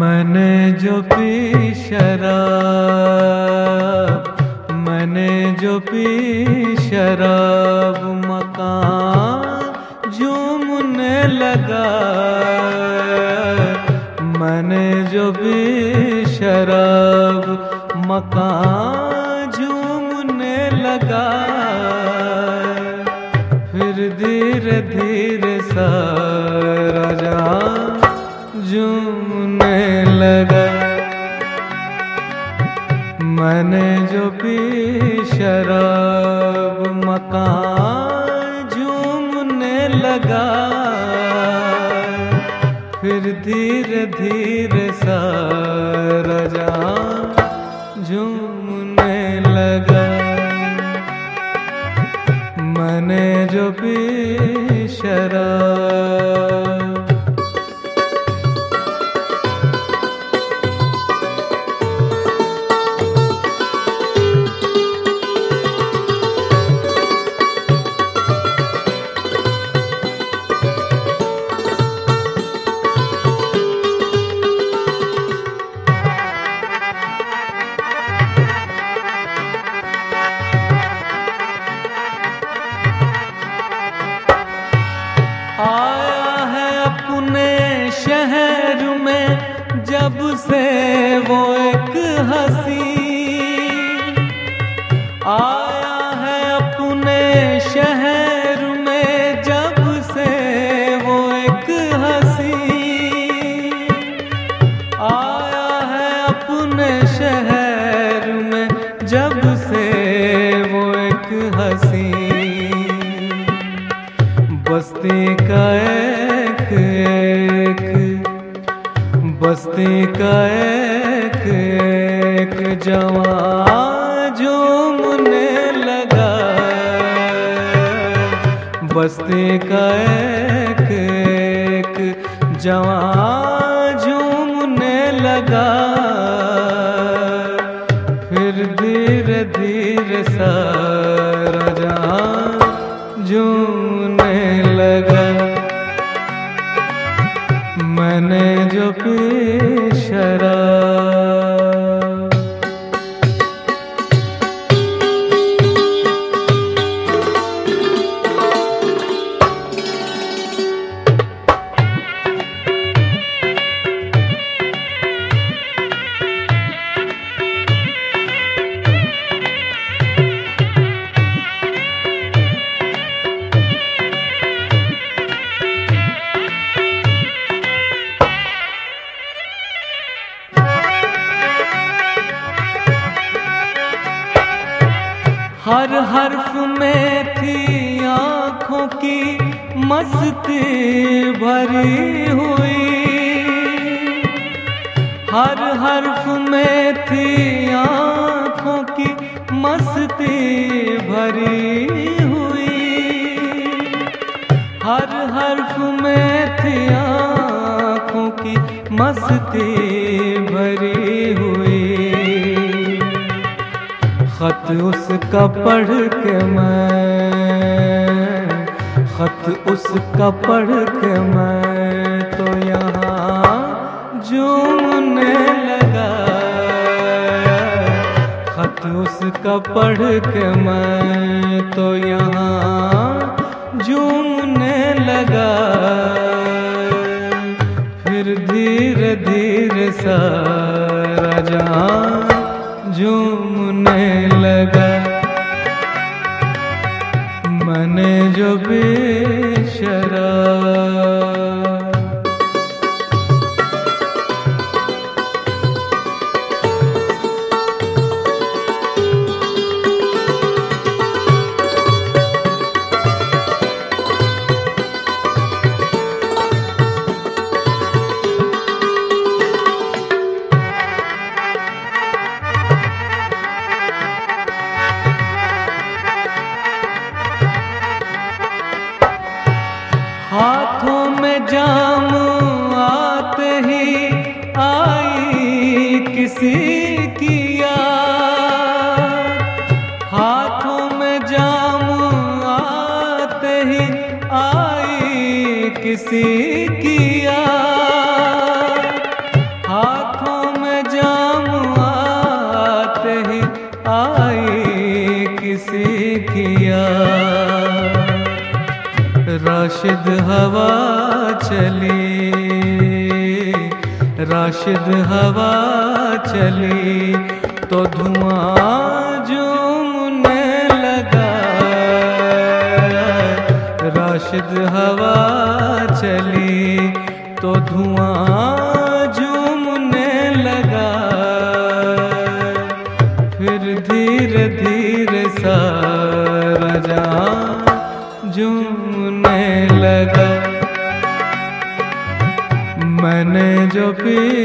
मैंने जो पी शराब, मैंने जो पी शराब, मकान झूमने लगा। मैंने जो पी शराब, मकान झूमने लगा। फिर धीरे धीरे सारा जहां झूमने लगा। मैंने जो पी शराब, मकान झूमने लगा। फिर धीरे धीरे सारा जहां झूमने लगा। मैंने जो पी शराब। आया है अपने शहर में जब से वो एक हंसी। आया है अपने शहर में जब से वो एक हंसी। आया है अपने शहर में जब से वो एक हंसी। बस्ती का एक बस्ती का एक जवान झूमने लगा। बस्ती का एक जवान झूमने लगा। फिर धीरे धीरे सारा जहां झूमने लगा। मैंने जो पी शराब। हर हर्फ में थी आँखों की मस्ती भरी हुई। हर हर्फ में थी आँखों की मस्ती भरी हुई। हर हर्फ में थी आँखों की मस्ती भरी हुई। खत उसका पढ़ के खत उसका पढ़ के मैं तो यहाँ झूमने लगा। खत उसका पढ़ के मैं तो यहाँ झूमने लगा। फिर धीरे धीरे सारा जहां झूमने लगा। मैंने जो पी शराब। हाथों में जाम आते ही आई किसी की याद। हाथों में जाम आते ही आई किसी की याद। राशिद हवा चली, राशिद हवा चली तो धुआं झूमने लगा। राशिद हवा चली तो धुआं झूमने लगा। फिर धीरे धीरे सारा जहां झूमने लगा। मैंने जो पी